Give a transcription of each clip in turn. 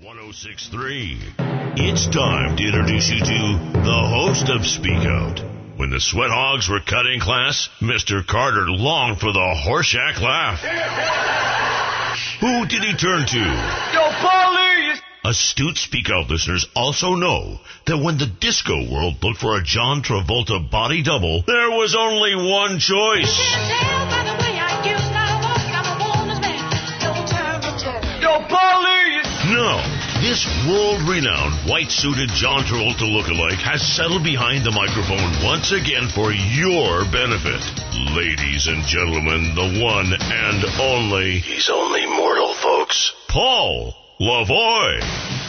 106.3. It's time to introduce you to the host of Speak Out. When the Sweat Hogs were cutting class, Mr. Carter longed for the Horseshack laugh. Who did he turn to? Yo, police! Astute Speak Out listeners also know that when the disco world looked for a John Travolta body double, there was only one choice. Yo, police! No, this world-renowned white-suited John Travolta lookalike has settled behind the microphone once again for your benefit. Ladies and gentlemen, the one and only, he's only mortal, folks, Paul Lavoie.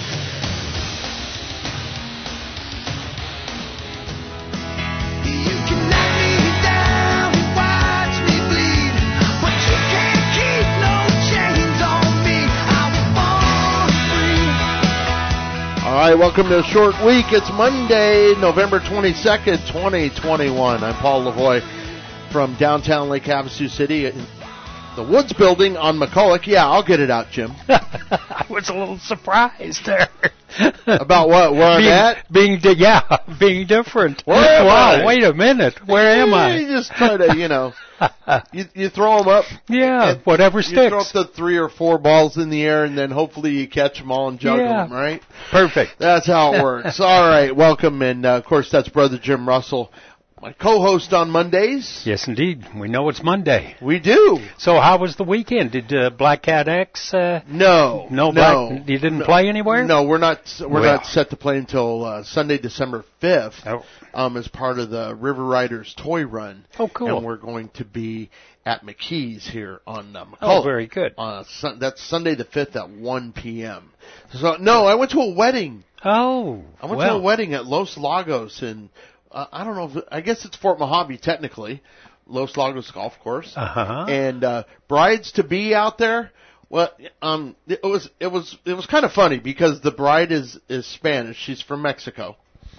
All right, welcome to a short week. It's Monday, November 22nd, 2021. I'm Paul Lavoie from downtown Lake Havasu City, in the Woods Building on McCulloch. Yeah, I'll get it out, Jim. I was a little surprised there. About what? Where I'm at? Being different. Where am I? Wait a minute. Where am I? You just try to, you throw them up. Yeah, whatever sticks. You throw up the 3 or 4 balls in the air, and then hopefully you catch them all and juggle them, right? Perfect. That's how it works. All right, welcome. And, of course, that's Brother Jim Russell, my co-host on Mondays. Yes, indeed. We know it's Monday. We do. So how was the weekend? Did Black Cat X? No. You didn't play anywhere? No, we're not set to play until Sunday, December 5th. As part of the River Riders Toy Run. Oh, cool. And we're going to be at McKee's here on McCulloch. Oh, very good. That's Sunday the 5th at 1 p.m. So, no, I went to a wedding. Oh, I went to a wedding at Los Lagos in, I don't know, I guess it's Fort Mojave technically, Los Lagos Golf Course. Uh-huh. And brides to be out there. Well, it was kind of funny because the bride is Spanish. She's from Mexico.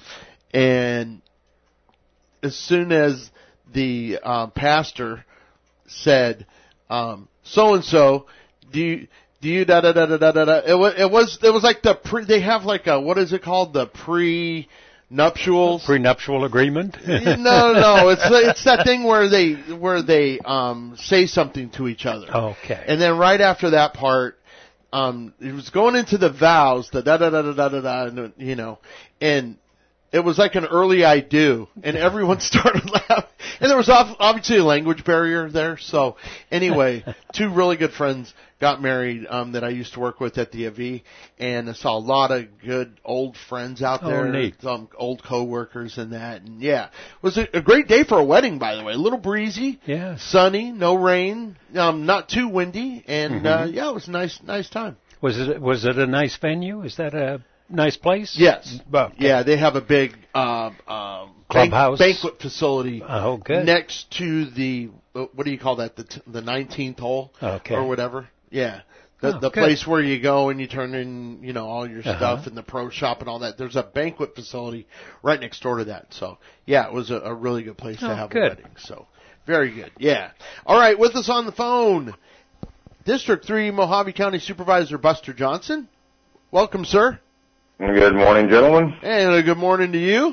And as soon as the pastor said, so and so, do you da da da da da da? It was like they have like a, what is it called, the prenuptial agreement? No, it's that thing where they say something to each other. Okay. And then right after that part, it was going into the vows, the da da da da da da da, and it was like an early I do, and everyone started laughing. And there was obviously a language barrier there. So anyway, 2 really good friends got married that I used to work with at the AV, and I saw a lot of good old friends out there, neat. Some old coworkers and that. And yeah, it was a great day for a wedding, by the way. A little breezy, sunny, no rain, not too windy, and it was a nice time. Was it a nice venue? Is that a nice place? Yes. Okay. Yeah, they have a big clubhouse banquet facility good. next to the, what do you call that, the 19th hole or whatever. Yeah. The place where you go and you turn in, all your stuff and the pro shop and all that. There's a banquet facility right next door to that. So, yeah, it was a really good place to have a wedding. So, very good. Yeah. All right, with us on the phone, District 3 Mojave County Supervisor Buster Johnson. Welcome, sir. Good morning, gentlemen. And good morning to you.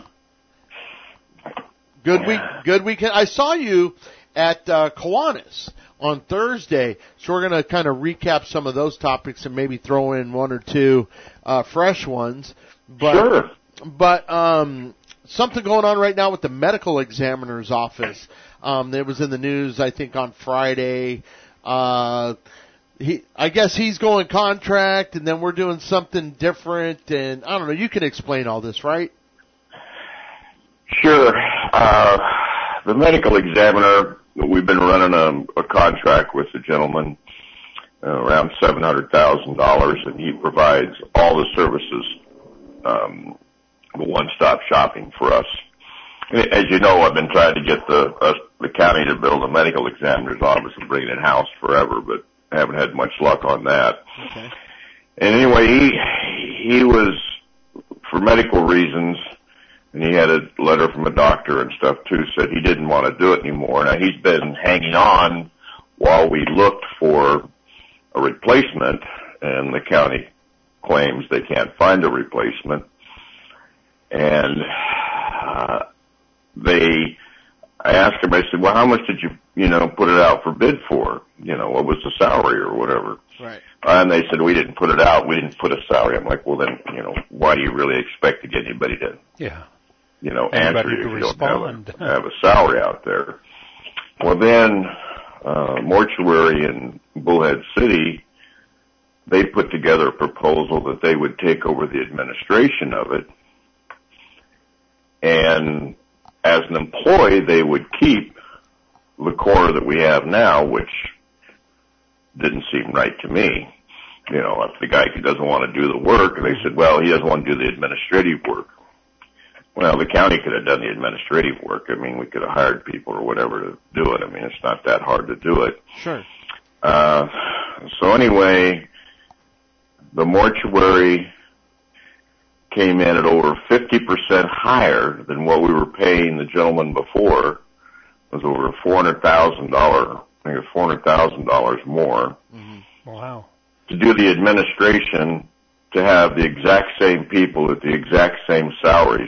Good weekend. I saw you at Kiwanis on Thursday, so we're going to kind of recap some of those topics and maybe throw in 1 or 2 fresh ones. Sure. But something going on right now with the medical examiner's office. It was in the news, I think, on Friday. I guess he's going contract, and then we're doing something different, and I don't know. You can explain all this, right? Sure. The medical examiner, we've been running a contract with the gentleman, around $700,000, and he provides all the services, one-stop shopping for us. As you know, I've been trying to get the county to build a medical examiner's office and bring it in-house forever, but I haven't had much luck on that. Okay. And anyway, he was, for medical reasons, and he had a letter from a doctor and stuff too, said he didn't want to do it anymore. Now, he's been hanging on while we looked for a replacement, and the county claims they can't find a replacement. And I asked him, I said, well, how much did you put it out for bid for? What was the salary or whatever? Right. And they said, we didn't put it out. We didn't put a salary. I'm like, well, then, why do you really expect to get anybody to, answer you if you don't have a salary out there? Well, then, Mortuary in Bullhead City, they put together a proposal that they would take over the administration of it. And as an employee, they would keep the corner that we have now, which didn't seem right to me. If the guy doesn't want to do the work, and they said, well, he doesn't want to do the administrative work. Well, the county could have done the administrative work. I mean, we could have hired people or whatever to do it. I mean, it's not that hard to do it. Sure. So anyway, the mortuary came in at over 50% higher than what we were paying the gentleman before. It was over $400,000. I think it was $400,000 more. Mm-hmm. Wow. To do the administration, to have the exact same people at the exact same salaries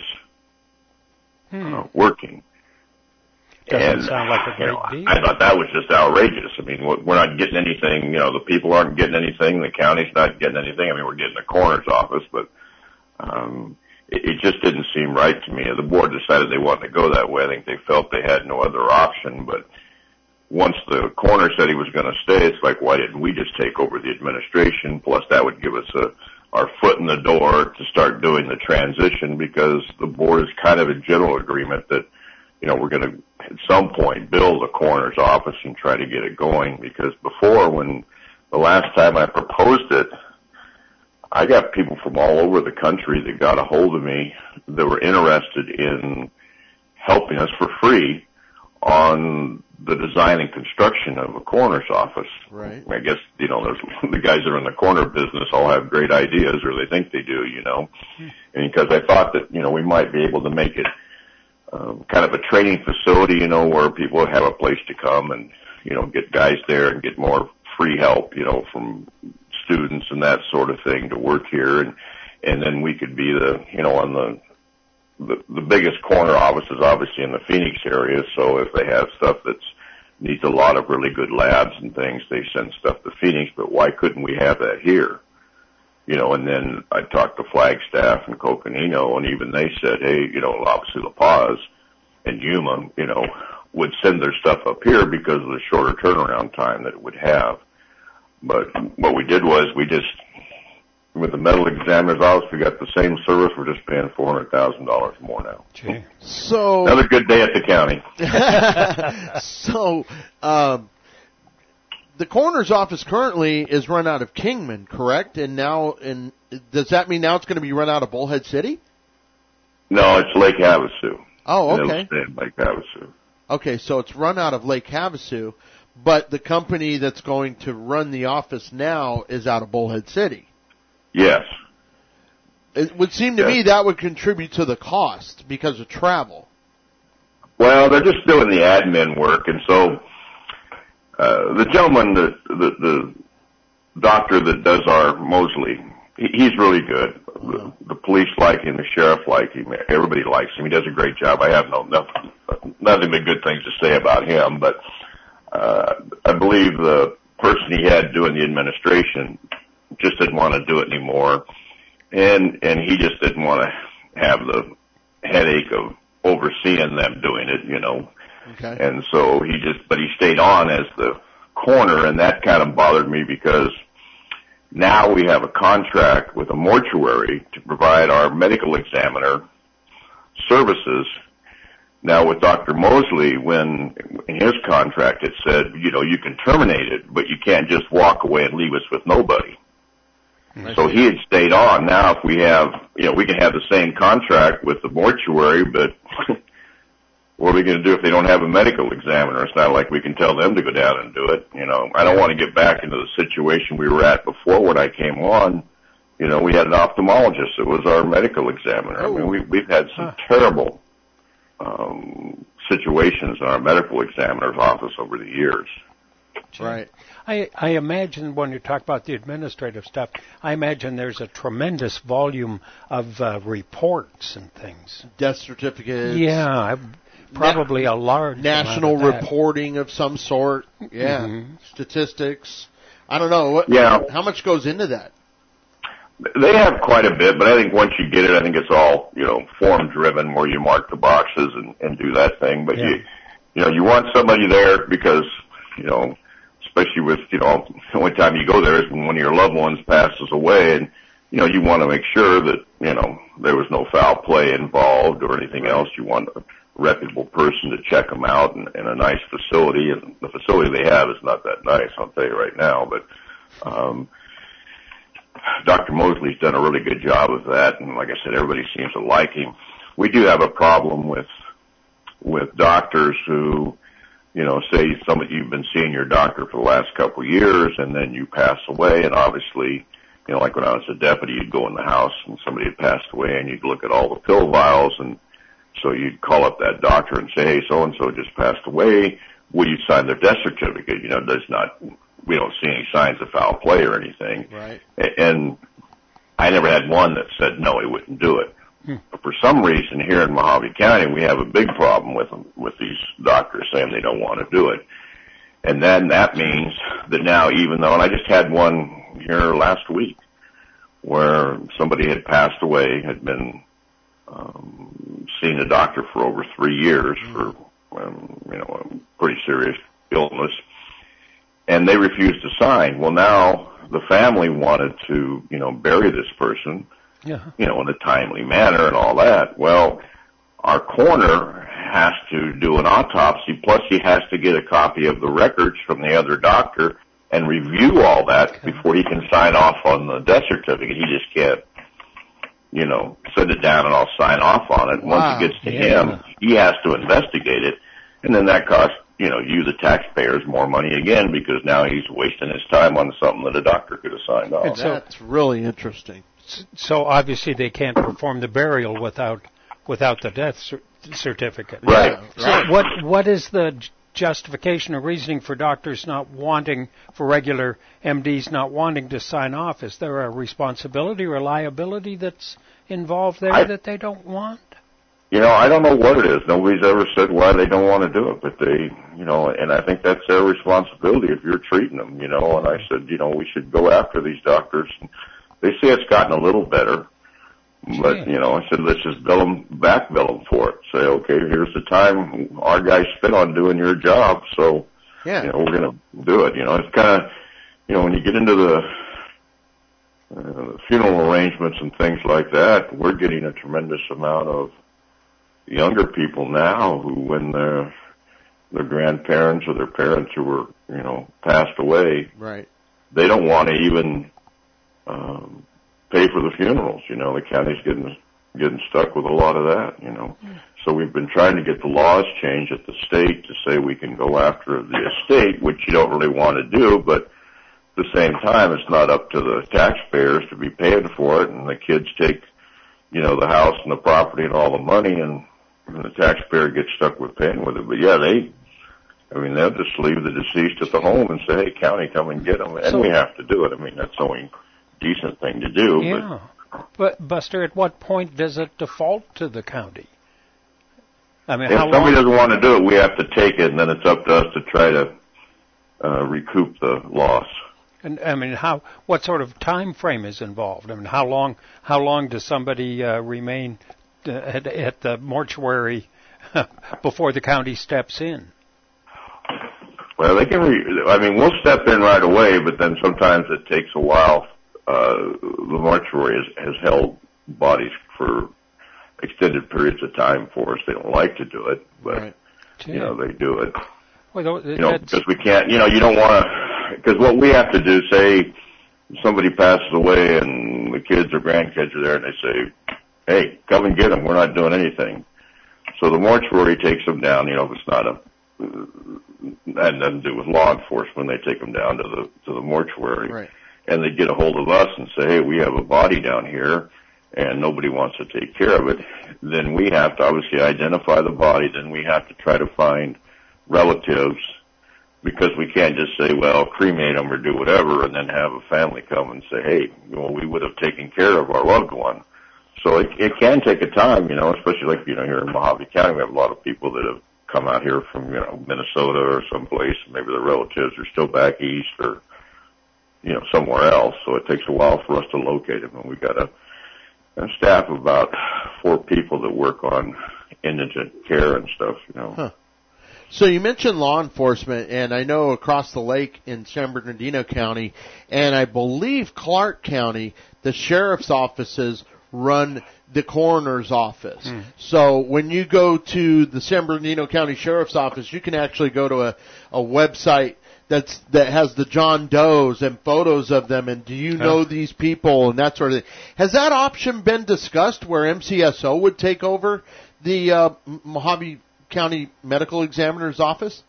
working. Doesn't sound like a great deal. I thought that was just outrageous. I mean, we're not getting anything. The people aren't getting anything. The county's not getting anything. I mean, we're getting the coroner's office, but it just didn't seem right to me. The board decided they wanted to go that way. I think they felt they had no other option. But once the coroner said he was going to stay, it's like, why didn't we just take over the administration? Plus, that would give us our foot in the door to start doing the transition, because the board is kind of in general agreement that, we're going to at some point build a coroner's office and try to get it going. Because before, when the last time I proposed it, I got people from all over the country that got a hold of me that were interested in helping us for free on the design and construction of a coroner's office. Right. I guess, there's the guys that are in the coroner business all have great ideas, or they think they do, And because I thought that, we might be able to make it kind of a training facility, where people would have a place to come and, get guys there and get more free help, from students and that sort of thing to work here. And then we could be on the biggest corner office is obviously in the Phoenix area. So if they have stuff that needs a lot of really good labs and things, they send stuff to Phoenix. But why couldn't we have that here? And then I talked to Flagstaff and Coconino, and even they said, hey, obviously La Paz and Yuma, would send their stuff up here because of the shorter turnaround time that it would have. But what we did was with the medical examiner's office, we got the same service. We're just paying $400,000 more now. Gee. So another good day at the county. So, the coroner's office currently is run out of Kingman, correct? And does that mean now it's going to be run out of Bullhead City? No, it's Lake Havasu. Oh, okay. It'll stay in Lake Havasu. Okay, so it's run out of Lake Havasu, but the company that's going to run the office now is out of Bullhead City. Yes. It would seem to me that would contribute to the cost because of travel. Well, they're just doing the admin work, and so the gentleman, the doctor that does our Mosley, he's really good. The police like him, the sheriff like him, everybody likes him. He does a great job. I have nothing but good things to say about him, but I believe the person he had doing the administration just didn't want to do it anymore, and he just didn't want to have the headache of overseeing them doing it, Okay. And so but he stayed on as the coroner, and that kind of bothered me because now we have a contract with a mortuary to provide our medical examiner services. Now with Dr. Mosley, when in his contract it said, you can terminate it, but you can't just walk away and leave us with nobody. So he had stayed on. Now if we have, we can have the same contract with the mortuary, but what are we going to do if they don't have a medical examiner? It's not like we can tell them to go down and do it. I don't want to get back into the situation we were at before when I came on. We had an ophthalmologist that was our medical examiner. I mean, we've had some terrible situations in our medical examiner's office over the years. Right. I imagine when you talk about the administrative stuff, I imagine there's a tremendous volume of reports and things. Death certificates. Yeah, probably a large national amount of that. reporting of some sort. Yeah, Mm-hmm. statistics. I don't know. How much goes into that? They have quite a bit, but I think once you get it, I think it's all, form driven where you mark the boxes and do that thing. But you want somebody there because, especially with, the only time you go there is when one of your loved ones passes away, and, you want to make sure that, there was no foul play involved or anything else. You want a reputable person to check them out in a nice facility, and the facility they have is not that nice, I'll tell you right now, but, Dr. Mosley's done a really good job of that, and like I said, everybody seems to like him. We do have a problem with doctors who, say you've been seeing your doctor for the last couple of years, and then you pass away, and obviously, like when I was a deputy, you'd go in the house and somebody had passed away, and you'd look at all the pill vials, and so you'd call up that doctor and say, hey, so-and-so just passed away. Will you sign their death certificate? We don't see any signs of foul play or anything. Right. And I never had one that said, no, he wouldn't do it. But for some reason here in Mojave County, we have a big problem with these doctors saying they don't want to do it. And then that means that now, even though, and I just had one here last week where somebody had passed away, had been seeing a doctor for over 3 years for, a pretty serious illness, and they refused to sign. Well, now the family wanted to, bury this person, in a timely manner and all that. Well, our coroner has to do an autopsy, plus he has to get a copy of the records from the other doctor and review all that before he can sign off on the death certificate. He just can't, send it down and I'll sign off on it. Wow. Once it gets to him, he has to investigate it, and then that costs, you, the taxpayers, more money again, because now he's wasting his time on something that a doctor could have signed off. And so, that's really interesting. So obviously they can't perform the burial without the death certificate. Right. So what is the justification or reasoning for doctors for regular MDs not wanting to sign off? Is there a responsibility or liability that's involved there that they don't want? I don't know what it is. Nobody's ever said why they don't want to do it, but they, and I think that's their responsibility if you're treating them, and I said, we should go after these doctors. They say it's gotten a little better, but, I said, let's just bill them for it. Say, okay, here's the time our guys spent on doing your job, so, we're going to do it. It's kind of, when you get into the funeral arrangements and things like that, we're getting a tremendous amount of younger people now who, when their grandparents or their parents who were, passed away, right, they don't want to even pay for the funerals. The county's getting stuck with a lot of that. So we've been trying to get the laws changed at the state to say we can go after the estate, which you don't really want to do, but at the same time, it's not up to the taxpayers to be paying for it, and the kids take, the house and the property and all the money, and the taxpayer gets stuck with paying with it. But they'll just leave the deceased at the home and say, hey, county, come and get them. And we have to do it. That's the only decent thing to do. Yeah. But Buster, at what point does it default to the county? If somebody doesn't want to do it, we have to take it, and then it's up to us to try to recoup the loss. And what sort of time frame is involved? How long does somebody remain at the mortuary before the county steps in? Well, they can. We'll step in right away, but then sometimes it takes a while. The mortuary has held bodies for extended periods of time for us. They don't like to do it, but right. they do it. Well, because we can't. You don't want to. Because what we have to do, say somebody passes away and the kids or grandkids are there, and they say, hey, come and get them. We're not doing anything. So the mortuary takes them down. If it's not that has nothing to do with law enforcement. They take them down to the mortuary, right, and they get a hold of us and say, hey, we have a body down here, and nobody wants to take care of it. Then we have to obviously identify the body. Then we have to try to find relatives because we can't just say, well, cremate them or do whatever, and then have a family come and say, hey, we would have taken care of our loved one. So it can take a time, especially like, here in Mojave County, we have a lot of people that have come out here from, Minnesota or someplace, maybe their relatives are still back east or, somewhere else. So it takes a while for us to locate them. And we've got a staff of about 4 people that work on indigent care and stuff, Huh. So you mentioned law enforcement, and I know across the lake in San Bernardino County, and I believe Clark County, the sheriff's offices run the coroner's office. So when you go to the San Bernardino County Sheriff's Office, you can actually go to a website that has the John Does and photos of them, and do you know these people and that sort of thing. Has that option been discussed where MCSO would take over the Mojave County Medical Examiner's Office?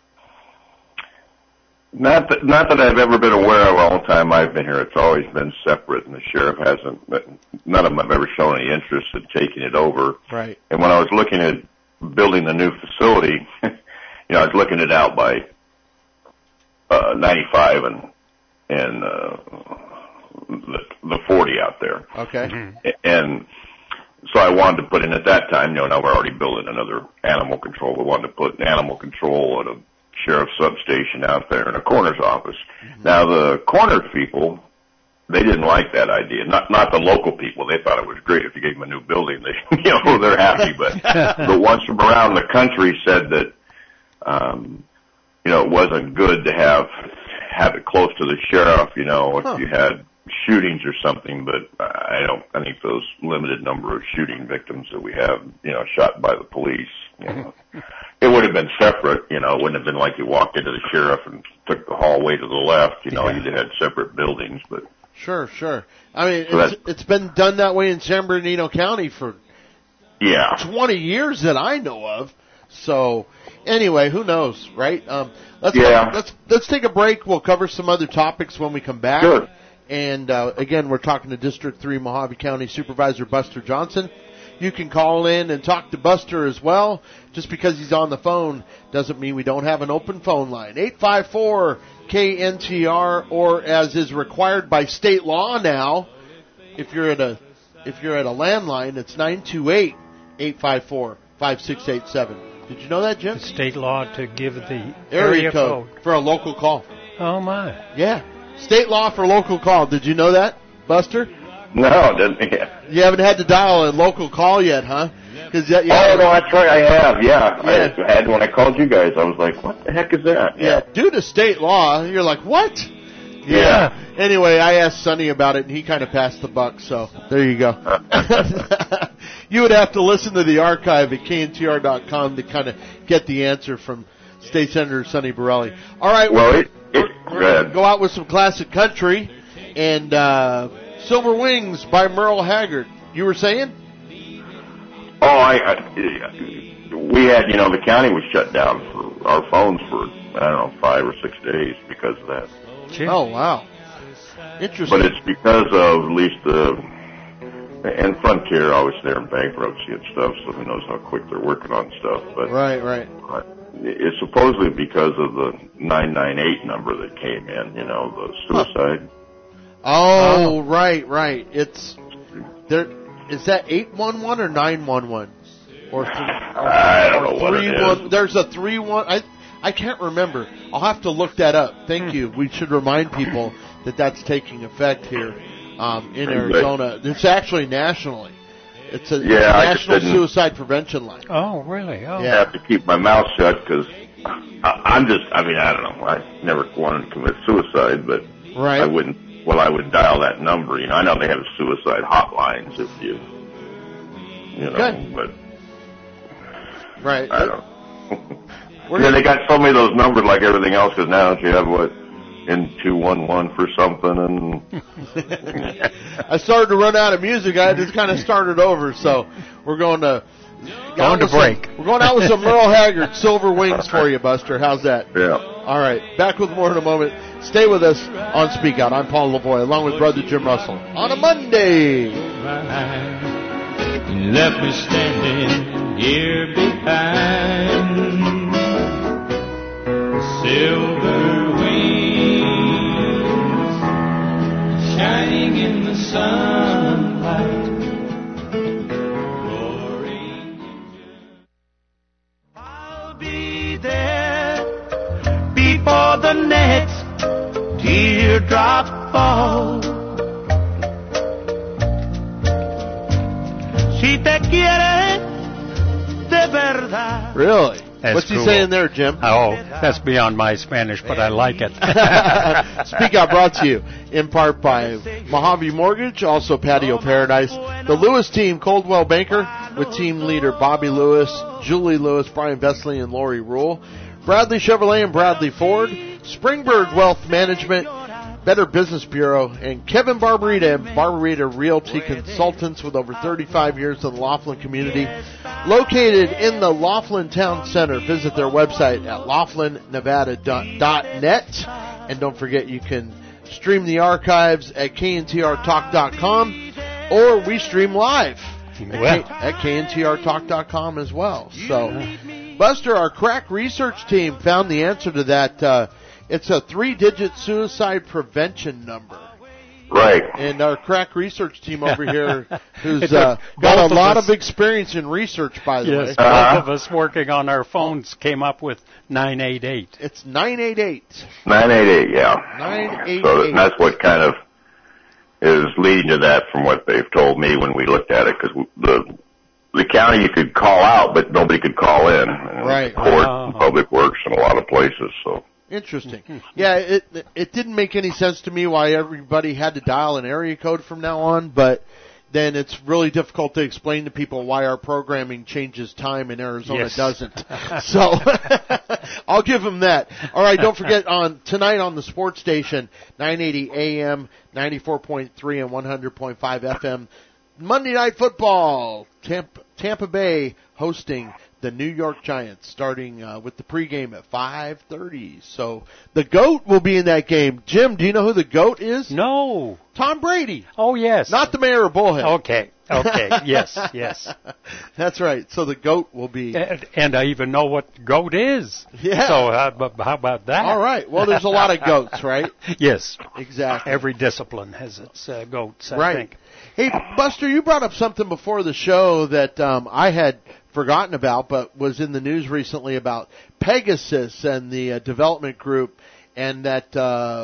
Not that I've ever been aware of all the time I've been here. It's always been separate, and the sheriff hasn't. None of them have ever shown any interest in taking it over. Right. And when I was looking at building the new facility, I was looking it out by 95 and the 40 out there. Okay. And so I wanted to put in at that time. Now we're already building another animal control. We wanted to put an animal control at a sheriff's substation out there in a coroner's office. Now the coroner people, they didn't like that idea. Not the local people. They thought it was great if you gave them a new building. They, they're happy. But the ones from around the country said that, it wasn't good to have it close to the sheriff. If you had shootings or something. But I think those limited number of shooting victims that we have, shot by the police, it would have been separate, it wouldn't have been like you walked into the sheriff and took the hallway to the left, you'd had separate buildings, but. Sure. I mean, it's been done that way in San Bernardino County for 20 years that I know of. So, anyway, who knows, right? Let's take a break. We'll cover some other topics when we come back. Sure. And again, we're talking to District 3 Mojave County Supervisor Buster Johnson. You can call in and talk to Buster as well. Just because he's on the phone doesn't mean we don't have an open phone line. 854-KNTR, or as is required by state law now, if you're at a landline, it's 928-854-5687. Did you know that, Jim? The state law to give the area code for a local call. Oh, my. Yeah. State law for local call. Did you know that, Buster? No, didn't. You haven't had to dial a local call yet, huh? No, that's right. I have. Yeah. I had when I called you guys. I was like, "What the heck is that?" Yeah. Due to state law, you're like, "What?" Yeah. Anyway, I asked Sonny about it, and he kind of passed the buck. So there you go. You would have to listen to the archive at KNTR.com to kind of get the answer from State Senator Sonny Borelli. All right. Well, we're going to go out with some classic country and Silver Wings by Merle Haggard. You were saying? Oh, we had, the county was shut down for our phones for, 5 or 6 days because of that. Oh, wow. Interesting. But it's because of at least and Frontier, obviously they're in bankruptcy and stuff, so who knows how quick they're working on stuff. But Right. It's supposedly because of the 998 number that came in, the suicide. Oh, right. It's there. Is that 811 or 911? Or I don't know what it is. There's a 31. I can't remember. I'll have to look that up. Thank you. We should remind people that that's taking effect here in Arizona. It's actually nationally. It's a national suicide prevention line. Oh, really? Oh. Yeah. I have to keep my mouth shut because I don't know. I never wanted to commit suicide, but I wouldn't. Well, I would dial that number. I know they have suicide hotlines if you but right. I don't know. They got so many of those numbers like everything else because now you have N211 for something and. I started to run out of music. I just kind of started over, so we're going to break. We're going out with some Merle Haggard, Silver Wings for you, Buster. How's that? Yeah. All right. Back with more in a moment. Stay with us on Speak Out. I'm Paul Lavoie, along with Brother Jim Russell, on a Monday. You left me standing here behind. Silver next teardrop falls. Si te quiere de verdad. Really? That's What's he cool. saying there, Jim? Oh, that's beyond my Spanish, but I like it. Speak Out brought to you in part by Mojave Mortgage, also Patio Paradise, the Lewis team, Coldwell Banker, with team leader Bobby Lewis, Julie Lewis, Brian Vesely, and Lori Rule, Bradley Chevrolet and Bradley Ford, Springberg Wealth Management, Better Business Bureau, and Kevin Barbarita and Barbarita Realty Consultants with over 35 years in the Laughlin community. Located in the Laughlin Town Center. Visit their website at laughlinnevada.net. And don't forget you can stream the archives at kntrtalk.com, or we stream live at kntrtalk.com as well. So, Buster, our crack research team found the answer to that. It's a 3-digit suicide prevention number. Right. And our crack research team over here, who's got a lot of experience in research, by the way. Yes, both of us working on our phones came up with 988. It's 988. 988, yeah. 988. So that's what kind of is leading to that from what they've told me when we looked at it, because the county you could call out, but nobody could call in. Right. Court, and public works, in a lot of places, so. Interesting. Yeah, it didn't make any sense to me why everybody had to dial an area code from now on, but then it's really difficult to explain to people why our programming changes time and Arizona doesn't. So I'll give them that. All right, don't forget tonight on the sports station, 980 AM, 94.3 and 100.5 FM, Monday Night Football, Tampa Bay hosting the New York Giants, starting with the pregame at 5:30. So the GOAT will be in that game. Jim, do you know who the GOAT is? No. Tom Brady. Oh, yes. Not the mayor of Bullhead. Okay. Yes. That's right. So the GOAT will be. And I even know what GOAT is. Yeah. So how about that? All right. Well, there's a lot of GOATs, right? Yes. Exactly. Every discipline has its GOATs, I think. Hey, Buster, you brought up something before the show that I had forgotten about, but was in the news recently about Pegasus and the development group, and that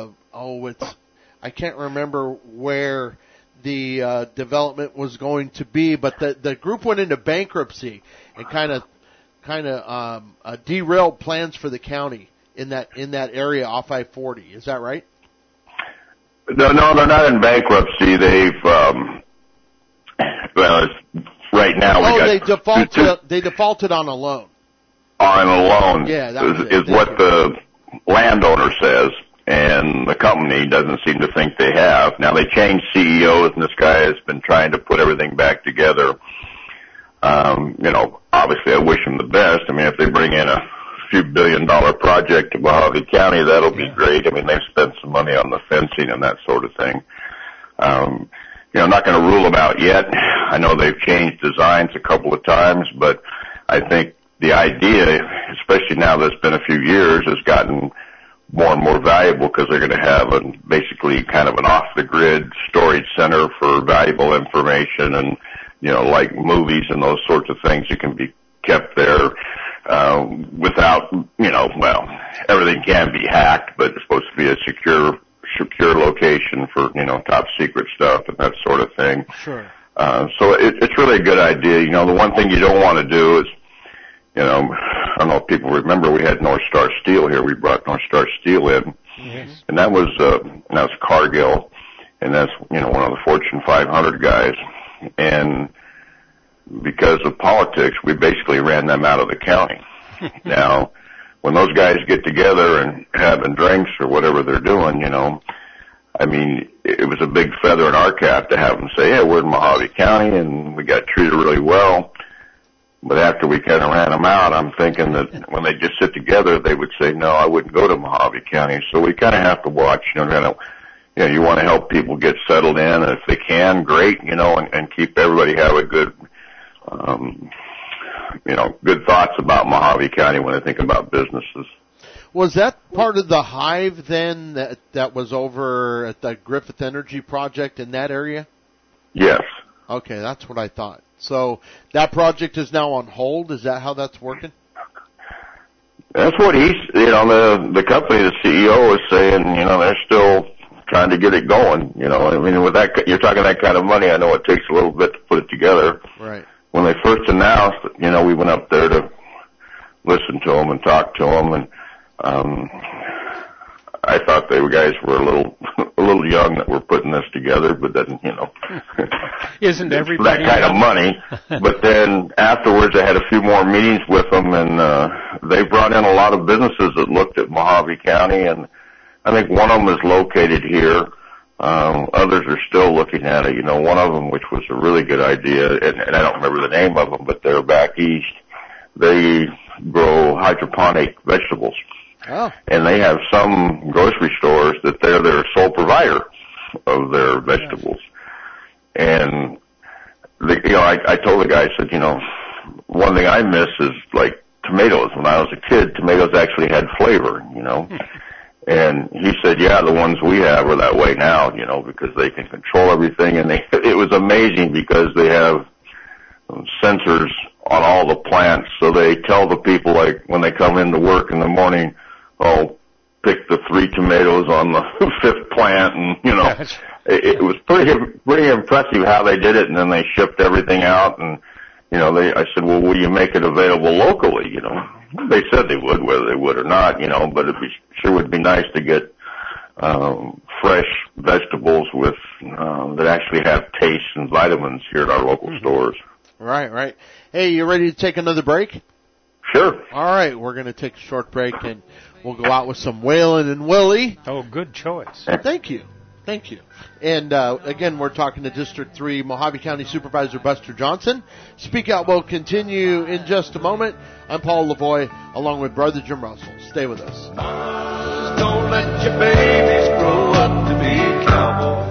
I can't remember where the development was going to be, but the group went into bankruptcy and kind of derailed plans for the county in that area off I-40. Is that right? No, they're not in bankruptcy. They've right now they defaulted on a loan. On a loan, yeah, is what the landowner says, and the company doesn't seem to think they have. Now they changed CEOs, and this guy has been trying to put everything back together. Obviously I wish him the best. I mean, if they bring in a few $1 billion project to Mojave County, that'll be great. I mean, they've spent some money on the fencing and that sort of thing. I'm not going to rule them out yet. I know they've changed designs a couple of times, but I think the idea, especially now that it's been a few years, has gotten more and more valuable because they're going to have basically kind of an off-the-grid storage center for valuable information and, like movies and those sorts of things that can be kept there without, everything can be hacked, but it's supposed to be a secure location for, top secret stuff and that sort of thing. Sure. So it's really a good idea. The one thing you don't want to do is, I don't know if people remember, we had North Star Steel here. We brought North Star Steel in. Yes. And that was Cargill, and that's, one of the Fortune 500 guys. And because of politics, we basically ran them out of the county. Now, when those guys get together and having drinks or whatever they're doing, it was a big feather in our cap to have them say, hey, we're in Mojave County and we got treated really well. But after we kind of ran them out, I'm thinking that when they just sit together, they would say, no, I wouldn't go to Mojave County. So we kind of have to watch, you want to help people get settled in, and if they can, great, and keep everybody have a good, good thoughts about Mojave County when they think about businesses. Was that part of the hive then that was over at the Griffith Energy Project in that area? Yes. Okay, that's what I thought. So that project is now on hold? Is that how that's working? That's what the company, the CEO is saying, they're still trying to get it going, I mean, with that, you're talking that kind of money, I know it takes a little bit to put it together. Right. When they first announced, we went up there to listen to them and talk to them, and, I thought they guys were a little young that were putting this together, but then, isn't everybody that kind of money? But then afterwards, I had a few more meetings with them, and they brought in a lot of businesses that looked at Mojave County, and I think one of them is located here. Others are still looking at it. One of them, which was a really good idea, and I don't remember the name of them, but they're back east. They grow hydroponic vegetables. Oh. And they have some grocery stores that they're their sole provider of their vegetables. And, I told the guy, I said, one thing I miss is like tomatoes. When I was a kid, tomatoes actually had flavor, And he said, yeah, the ones we have are that way now, because they can control everything. And it was amazing because they have sensors on all the plants. So they tell the people, like, when they come into work in the morning, pick the 3 tomatoes on the 5th plant, and it was pretty impressive how they did it. And then they shipped everything out, and I said, well, will you make it available locally? They said they would, whether they would or not, but sure would be nice to get fresh vegetables with that actually have taste and vitamins here at our local stores. Right. Hey, you ready to take another break? Sure. All right, we're going to take a short break, and we'll go out with some Waylon and Willie. Oh, good choice. Thank you. And again, we're talking to District 3 Mojave County Supervisor Buster Johnson. Speak Out will continue in just a moment. I'm Paul Lavoie, along with Brother Jim Russell. Stay with us. Don't let your babies grow up to be cowboys.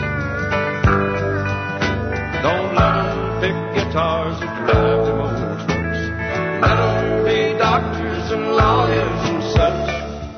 Don't let them pick guitars or drive them old trucks. Let them be doctors and lawyers and such.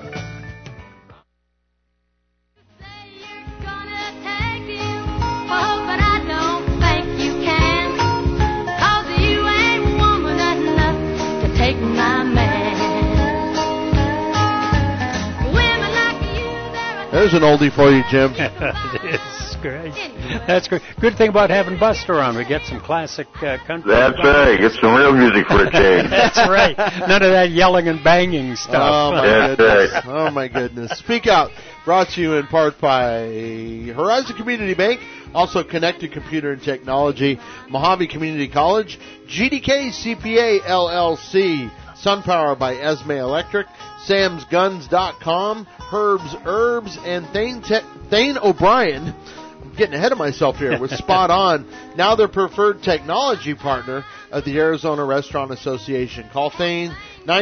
There's an oldie for you, Jim. It's great. That's great. Good thing about having Buster on, we get some classic country. That's right. Get some real music for a change. That's right. None of that yelling and banging stuff. Oh, my goodness. Oh, my goodness. Speak Out, brought to you in part by Horizon Community Bank, also Connected Computer and Technology, Mojave Community College, GDK CPA LLC, SunPower by Esme Electric, SamsGuns.com, Herbs Herbs, and Thane O'Brien. I'm getting ahead of myself here with Spot On. Now their preferred technology partner of the Arizona Restaurant Association. Call Thane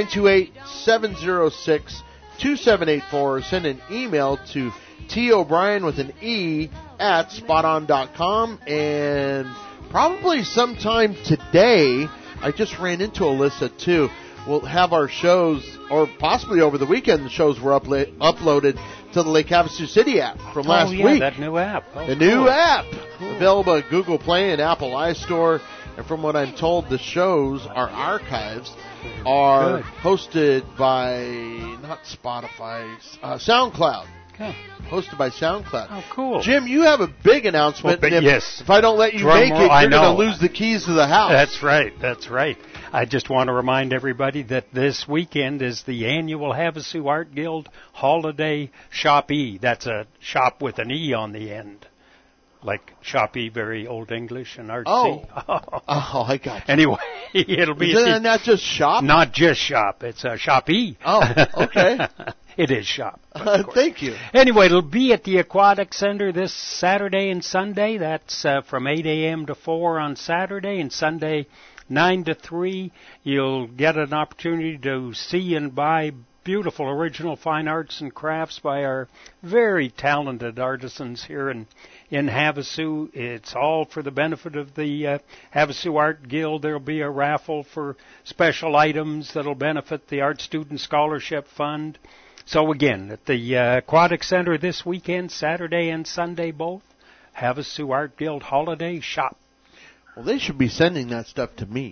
928-706-2784. Send an email to O'Brien with an E at spoton.com. And probably sometime today, I just ran into Alyssa too. We'll have our shows, or possibly over the weekend, the shows were uploaded to the Lake Havasu City app from last week. That new app. New app. Cool. Available at Google Play and Apple iStore. And from what I'm told, the shows, our archives, are hosted by, not Spotify, SoundCloud. Okay. Hosted by SoundCloud. Oh, cool. Jim, you have a big announcement. Well, yes. If I don't let you make it, you're going to lose the keys to the house. That's right. I just want to remind everybody that this weekend is the annual Havasu Art Guild Holiday Shop-E. That's a shop with an E on the end. Like Shop-E, very old English and artsy. Oh, I got you. Anyway, it'll be... Isn't that just shop? Not just shop. It's a Shop-E. Oh, okay. It is shop. Thank you. Anyway, it'll be at the Aquatic Center this Saturday and Sunday. That's from 8 a.m. to 4 on Saturday, and Sunday 9 to 3. You'll get an opportunity to see and buy beautiful original fine arts and crafts by our very talented artisans here in Havasu. It's all for the benefit of the Havasu Art Guild. There'll be a raffle for special items that'll benefit the Art Student Scholarship Fund. So again, at the Aquatic Center this weekend, Saturday and Sunday both, Havasu Art Guild Holiday Shop. Well, they should be sending that stuff to me.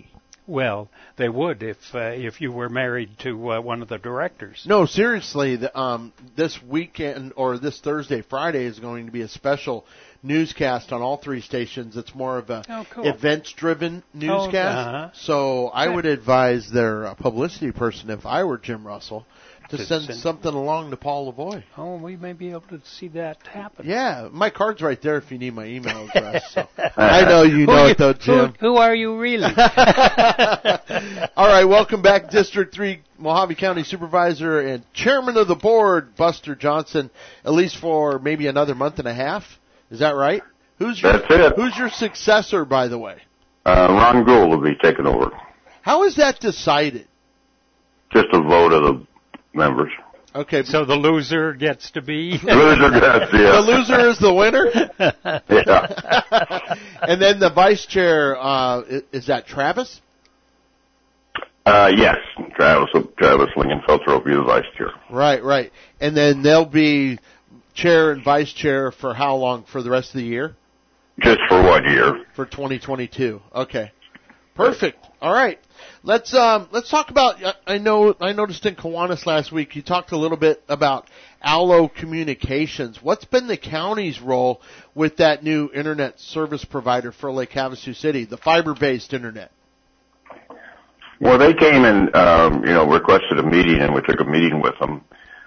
Well, they would if you were married to one of the directors. No, seriously, this weekend or this Thursday, Friday is going to be a special newscast on all three stations. It's more of a events-driven newscast. So I would advise their publicity person, if I were Jim Russell, to send something along to Paul Lavoie. Oh, we may be able to see that happen. Yeah, my card's right there if you need my email address. So. I know you know it though, Jim. Who are you really? All right, welcome back, District 3 Mojave County Supervisor and Chairman of the Board, Buster Johnson, at least for maybe another month and a half. Is that right? That's it. Who's your successor, by the way? Ron Gould will be taking over. How is that decided? Just a vote of the members. Okay. So the loser gets to be? The loser is the winner? Yeah. And then the vice chair, is that Travis? Yes. Travis Lingenfelter will be the vice chair. Right. And then they'll be chair and vice chair for how long? For the rest of the year? Just for 1 year. For 2022. Okay. Perfect. All right. Let's talk about, I noticed in Kiwanis last week you talked a little bit about Allo Communications. What's been the county's role with that new internet service provider for Lake Havasu City, the fiber-based internet? Well, they came and, requested a meeting, and we took a meeting with them.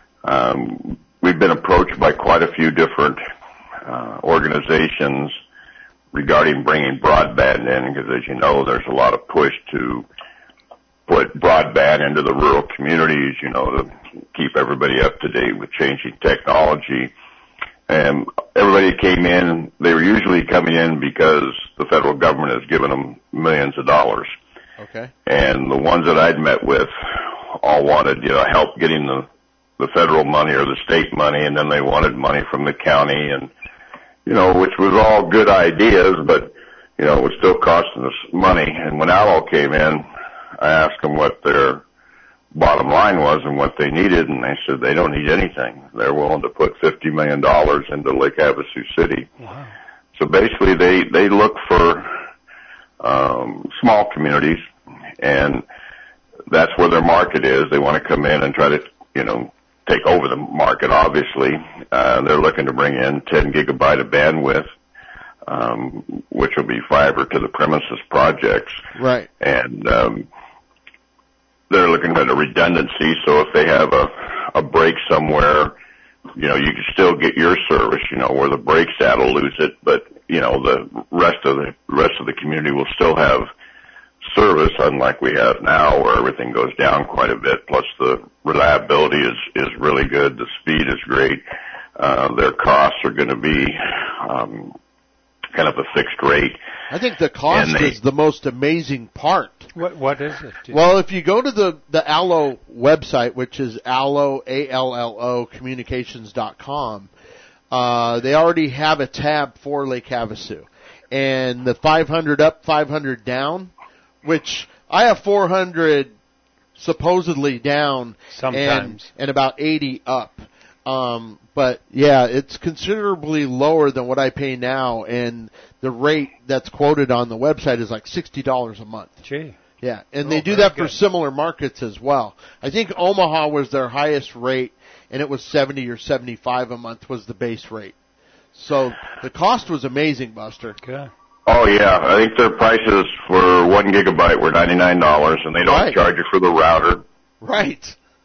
We've been approached by quite a few different organizations regarding bringing broadband in, because as you know, there's a lot of push to put broadband into the rural communities, to keep everybody up to date with changing technology. And everybody came in, they were usually coming in because the federal government has given them millions of dollars. Okay. And the ones that I'd met with all wanted, help getting the federal money or the state money, and then they wanted money from the county, and which was all good ideas, but, it was still costing us money. And when Allo came in, I asked them what their bottom line was and what they needed, and they said they don't need anything. They're willing to put $50 million into Lake Havasu City. Wow. So basically they look for small communities, and that's where their market is. They want to come in and try to, take over the market, obviously. They're looking to bring in 10 gigabyte of bandwidth, which will be fiber to the premises projects. Right. And they're looking at a redundancy, so if they have a break somewhere, you can still get your service, where the break's at will lose it, but, the rest of the community will still have service, unlike we have now, where everything goes down quite a bit. Plus, the reliability is really good. The speed is great. Their costs are going to be kind of a fixed rate. I think the cost is the most amazing part. What is it? Well, if you go to the Allo website, which is Allo, ALLO, communications.com, they already have a tab for Lake Havasu. And the 500 up, 500 down, which I have 400 supposedly down sometimes and about 80 up. But yeah, it's considerably lower than what I pay now, and the rate that's quoted on the website is like $60 a month. Gee. Yeah, and they do that for similar markets as well. I think Omaha was their highest rate, and it was $70 or $75 a month was the base rate. So the cost was amazing, Buster. Good. Oh yeah, I think their prices for 1 gigabyte were $99, and they don't charge you for the router. Right.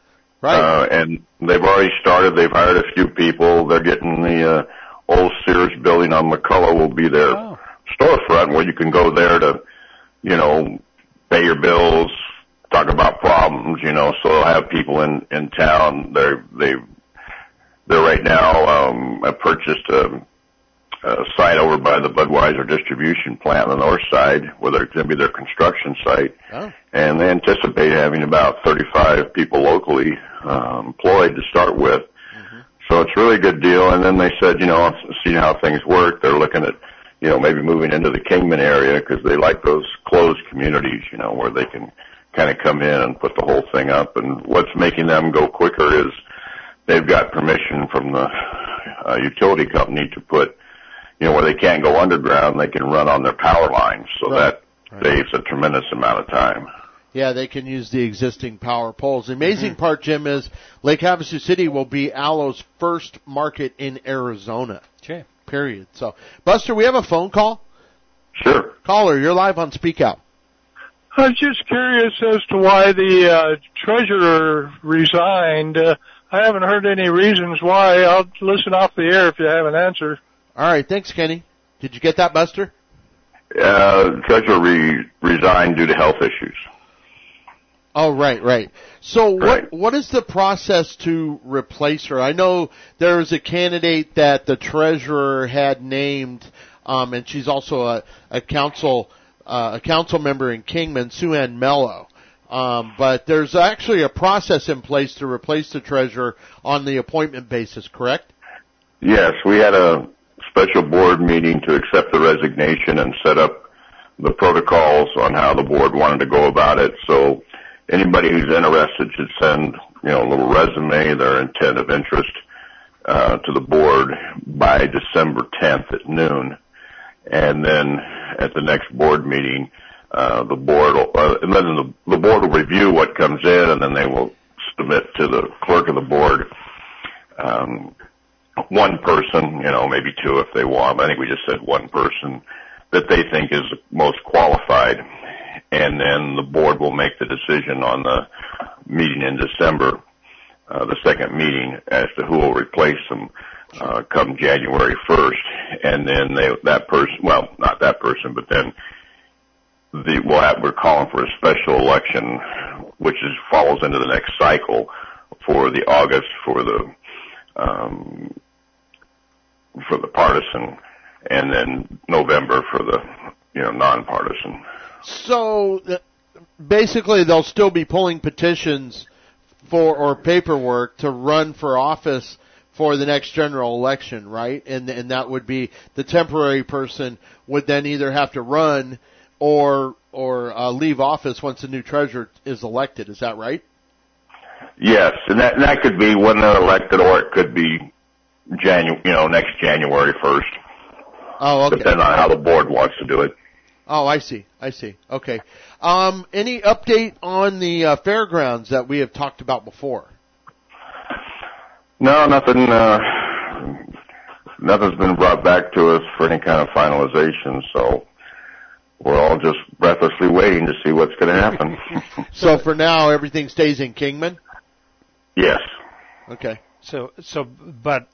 And they've already started. They've hired a few people. They're getting the old Sears building on McCullough will be their storefront, where you can go there to, pay your bills, talk about problems. So they'll have people in town. They're right now. I purchased a site over by the Budweiser distribution plant on the north side, where they're going to be their construction site. Oh. And they anticipate having about 35 people locally employed to start with. Mm-hmm. So it's a really good deal. And then they said, seeing how things work, they're looking at, maybe moving into the Kingman area, because they like those closed communities, where they can kind of come in and put the whole thing up. And what's making them go quicker is they've got permission from the utility company to put, where they can't go underground, they can run on their power lines. So that saves a tremendous amount of time. Yeah, they can use the existing power poles. The amazing part, Jim, is Lake Havasu City will be Allo's first market in Arizona. Okay. Period. So, Buster, we have a phone call. Sure. Caller, you're live on Speak Out. I was just curious as to why the treasurer resigned. I haven't heard any reasons why. I'll listen off the air if you have an answer. All right, thanks, Kenny. Did you get that, Buster? Treasurer resigned due to health issues. Oh, right. So Right. what is the process to replace her? I know there was a candidate that the treasurer had named, and she's also a council member in Kingman, Sue Ann Mello. But there's actually a process in place to replace the treasurer on the appointment basis, correct? Yes, we had a special board meeting to accept the resignation and set up the protocols on how the board wanted to go about it. So anybody who's interested should send, a little resume, their intent of interest, to the board by December 10th at noon. And then at the next board meeting, the board will review what comes in, and then they will submit to the clerk of the board, one person, maybe two if they want. I think we just said one person that they think is most qualified. And then the board will make the decision on the meeting in December, the second meeting, as to who will replace them come January 1st. And then that person, well, not that person, but then we're calling for a special election, which follows into the next cycle for the August for the partisan, and then November for the nonpartisan. So basically, they'll still be pulling petitions or paperwork to run for office for the next general election, right? And that would be the temporary person would then either have to run or leave office once the new treasurer is elected. Is that right? Yes, and that could be when they're elected, or it could be next January 1st. Oh, okay. Depending on how the board wants to do it. Oh, I see. Okay. Any update on the fairgrounds that we have talked about before? No, nothing. Nothing's been brought back to us for any kind of finalization. So we're all just breathlessly waiting to see what's going to happen. So for now, everything stays in Kingman? Yes. Okay. But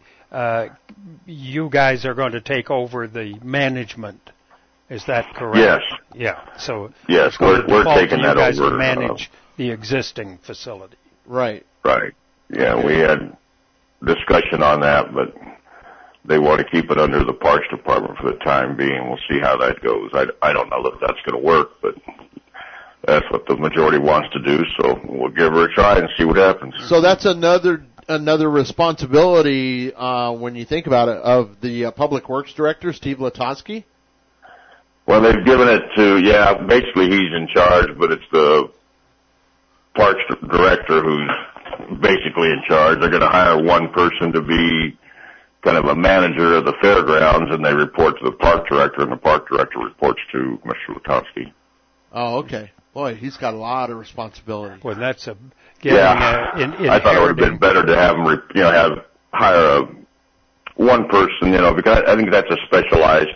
you guys are going to take over the management. Is that correct? Yes. Yeah. So yes, we're taking that over. You guys to manage the existing facility. Right. Right. Yeah, we had discussion on that, but they want to keep it under the Parks Department for the time being. We'll see how that goes. I don't know if that's going to work, but that's what the majority wants to do, so we'll give her a try and see what happens. So that's another responsibility, when you think about it, of the Public Works Director, Steve Latosky? Well, they've given it to, basically he's in charge, but it's the Parks Director who's basically in charge. They're going to hire one person to be kind of a manager of the fairgrounds, and they report to the Park Director, and the Park Director reports to Mr. Latosky. Oh, okay. Boy, he's got a lot of responsibility. Well, that's I thought it would have been better to have him, hire one person, because I think that's a specialized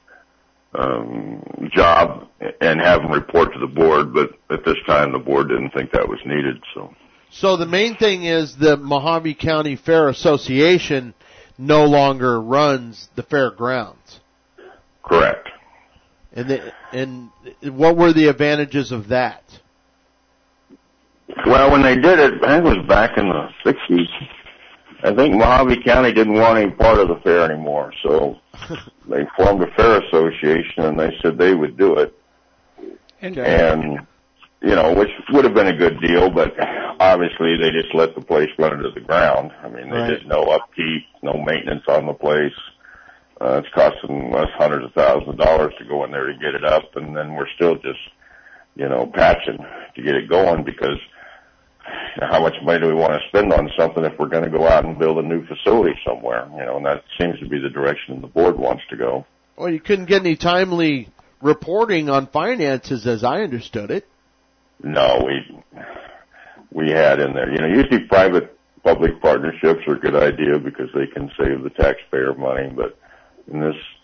job, and have them report to the board. But at this time, the board didn't think that was needed. So the main thing is the Mojave County Fair Association no longer runs the fairgrounds. Correct. And what were the advantages of that? Well, when they did it, I think it was back in the 60s, I think Mojave County didn't want any part of the fair anymore, so they formed a fair association, and they said they would do it. And, which would have been a good deal, but obviously they just let the place run into the ground. I mean, they did no upkeep, no maintenance on the place. It's costing us hundreds of thousands of dollars to go in there to get it up, and then we're still just, patching to get it going, because how much money do we want to spend on something if we're going to go out and build a new facility somewhere? And that seems to be the direction the board wants to go. Well, you couldn't get any timely reporting on finances, as I understood it. No, we had in there. Usually private-public partnerships are a good idea because they can save the taxpayer money. But on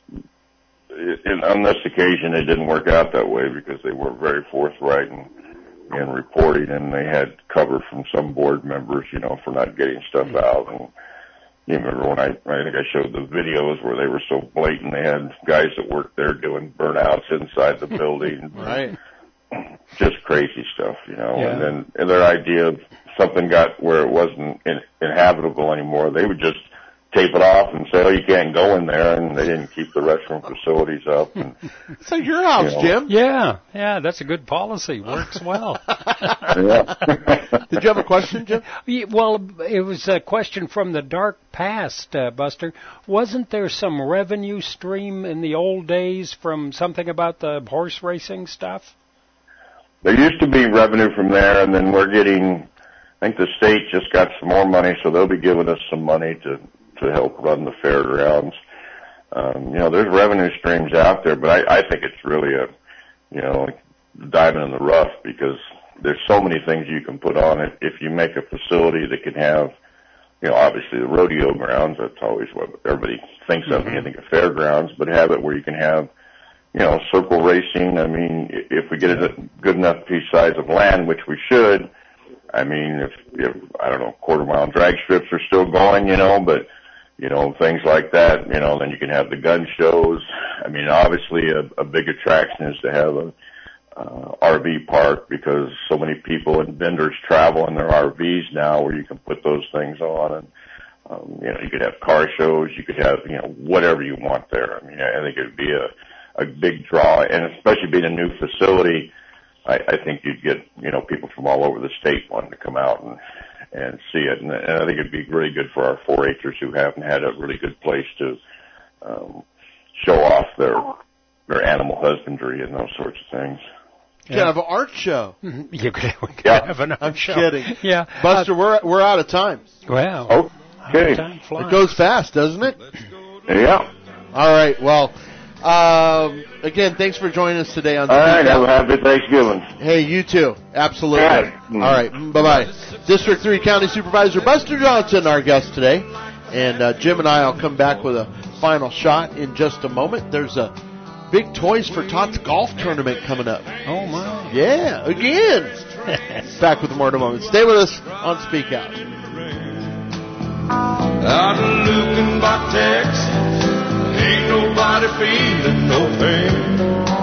this occasion, it didn't work out that way because they were very forthright in reporting, and they had cover from some board members, for not getting stuff out. And you remember when I think I showed the videos where they were so blatant. They had guys that worked there doing burnouts inside the building. Right. Just crazy stuff, Yeah. and their idea of something got where it wasn't inhabitable anymore. They would just tape it off and say, "Oh, you can't go in there," and they didn't keep the restroom facilities up. And, it's like your house, Jim. Yeah, that's a good policy. Works well. Yeah. Did you have a question, Jim? Well, it was a question from the dark past, Buster. Wasn't there some revenue stream in the old days from something about the horse racing stuff? There used to be revenue from there, and then we're getting, I think the state just got some more money, so they'll be giving us some money to help run the fairgrounds. There's revenue streams out there, but I think it's really a diamond in the rough because there's so many things you can put on it. If you make a facility that can have, obviously the rodeo grounds, that's always what everybody thinks of when you think of fairgrounds, but have it where you can have, circle racing. I mean, if we get a good enough piece size of land, which we should, I mean, if I don't know, quarter-mile drag strips are still going, but, things like that, then you can have the gun shows. I mean, obviously a big attraction is to have a RV park because so many people and vendors travel in their RVs now where you can put those things on. And, you could have car shows. You could have, whatever you want there. I mean, I think it would be a big draw, and especially being a new facility, I think you'd get, people from all over the state wanting to come out and see it. And I think it'd be really good for our 4-H'ers who haven't had a really good place to show off their animal husbandry and those sorts of things. You could have an art show. You could have an art I'm show. kidding. Yeah. Buster, we're out of time. Wow. Okay. Time flies. It goes fast, doesn't it? Yeah. All right. Well, again, thanks for joining us today on. All right. Have a happy Thanksgiving. Hey, you too. Absolutely. All right. Bye-bye. District 3 County Supervisor Buster Johnson, our guest today. And Jim and I will come back with a final shot in just a moment. There's a big Toys for Tots golf tournament coming up. Oh, my. Yeah, again. Back with more in a moment. Stay with us on Speak Out. Out in Lucan by Texas, ain't nobody feeling no pain.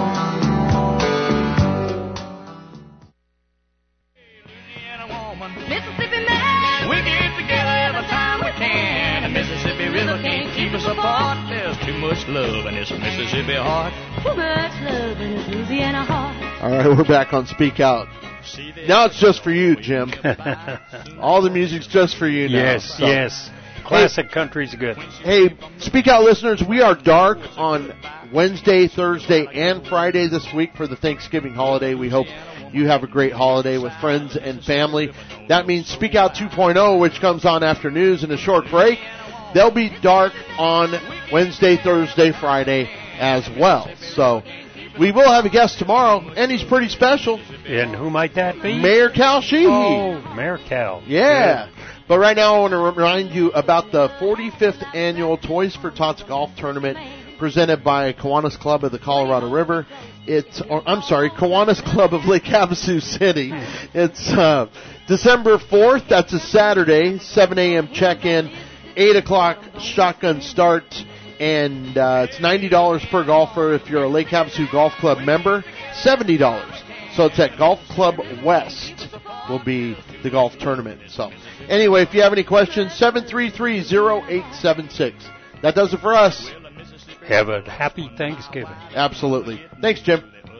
Mississippi man, we get together every time we can. And Mississippi River can't keep us apart. There's too much love in this Mississippi heart. Too much love in this Louisiana heart. All right, we're back on Speak Out. Now it's just for you, Jim. All the music's just for you now. Yes, yes. Classic country's good. Hey, Speak Out listeners, we are dark on Wednesday, Thursday, and Friday this week for the Thanksgiving holiday. We hope you have a great holiday with friends and family. That means Speak Out 2.0, which comes on after news and a short break. They'll be dark on Wednesday, Thursday, Friday as well. So we will have a guest tomorrow, and he's pretty special. And who might that be? Mayor Cal Sheehy. Oh, Mayor Cal. Yeah. Good. But right now I want to remind you about the 45th Annual Toys for Tots Golf Tournament presented by Kiwanis Club of the Colorado River. Kiwanis Club of Lake Havasu City. It's December 4th. That's a Saturday, 7 a.m. check-in, 8 o'clock shotgun start, and it's $90 per golfer if you're a Lake Havasu Golf Club member, $70. So it's at Golf Club West will be the golf tournament. So anyway, if you have any questions, 733-0876. That does it for us. Have a happy Thanksgiving. Absolutely. Thanks, Jim.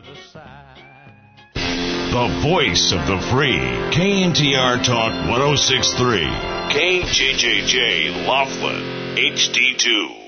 The voice of the free. KNTR Talk 106.3. KJJJ Laughlin HD2.